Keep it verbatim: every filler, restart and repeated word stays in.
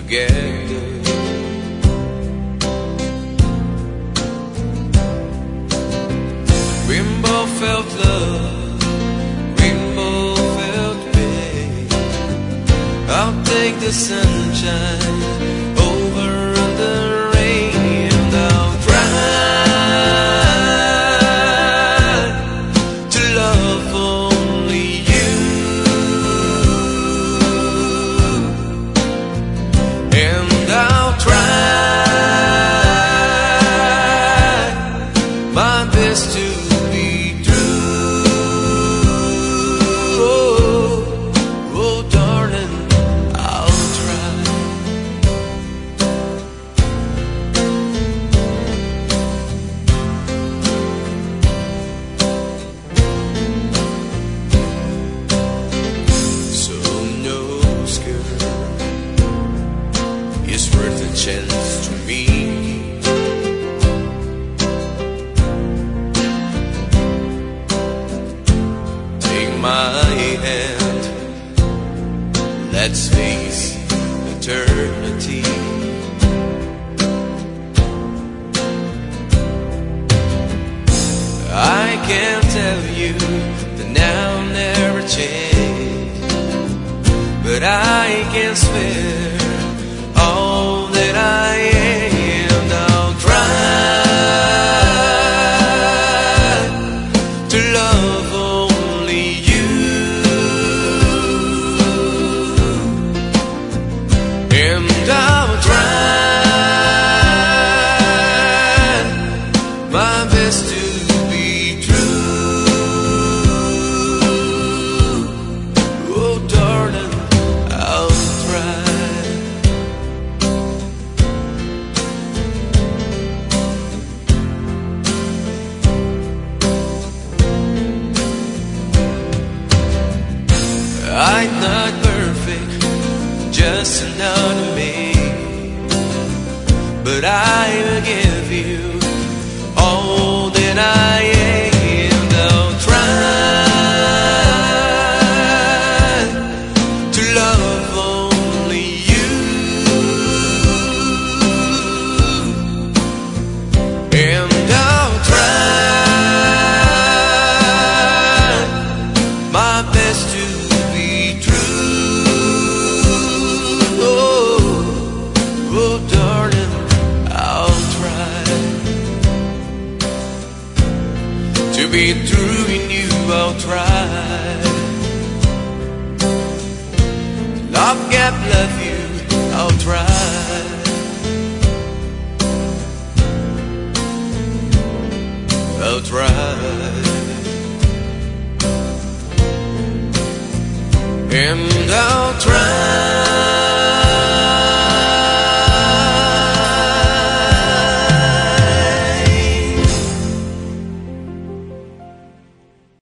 together. We both felt love, we both felt pain. I'll take the sunshine over the rain, and I'll try to love only you, and I'll try my best to worth a chance to me. Take my hand, let's face eternity. I can't tell you that now never change, but I can spare all that I am. I'll try to love only you, and I'll try my best to be true. Oh darling, I'll try. I'm not perfect, just another me, but I will give you all that I am. I'll try to love only you, and I'll try my best to to be true in you. I'll try. Love, gap, love you. I'll try. I'll try. And I'll try.